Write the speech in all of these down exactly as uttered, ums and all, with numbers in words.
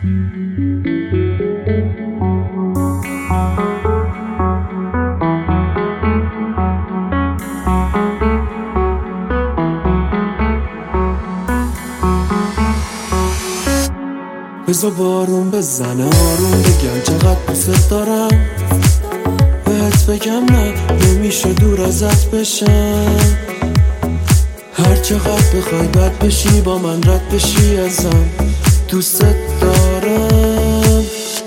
بزا بارون بزنه آروم بگم چقدر دوست دارم، بهت بگم نه نمیشه دور ازت بشم. هر چقدر بخوای بد بشی با من رد بشی ازم، دوستت دارم.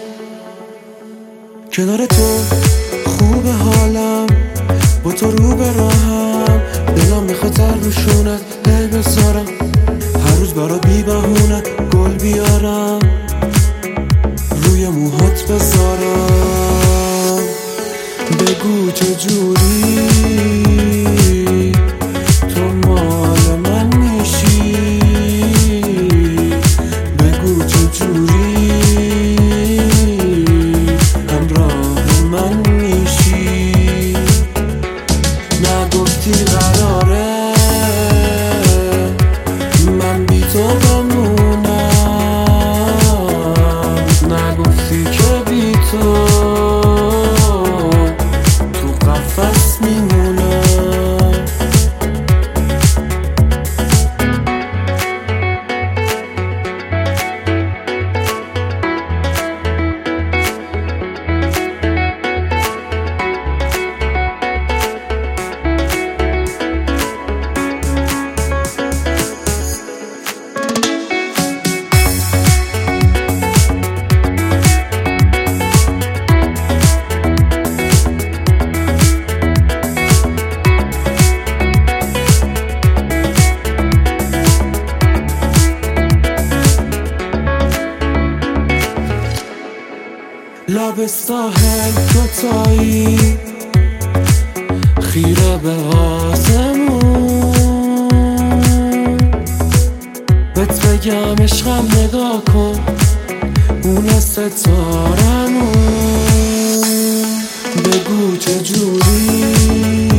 کنار تو خوب حالم، با تو رو به راهم، دلم به خطر روشونت دل بذارم. هر روز برات بی بهونه گل بیارم، روی موهات بذارم. بگو چجوری تو مال من میشی، بگو چجوری همراه من میشی. نگفتی قراره من بی تو بمونم، نگفتی که بی تو تو قفس میمونم. لب ساحل دوتایی خیره به آسمون، بهت بگم عشقم نگاه کن اون ستارمون. بگو چجوری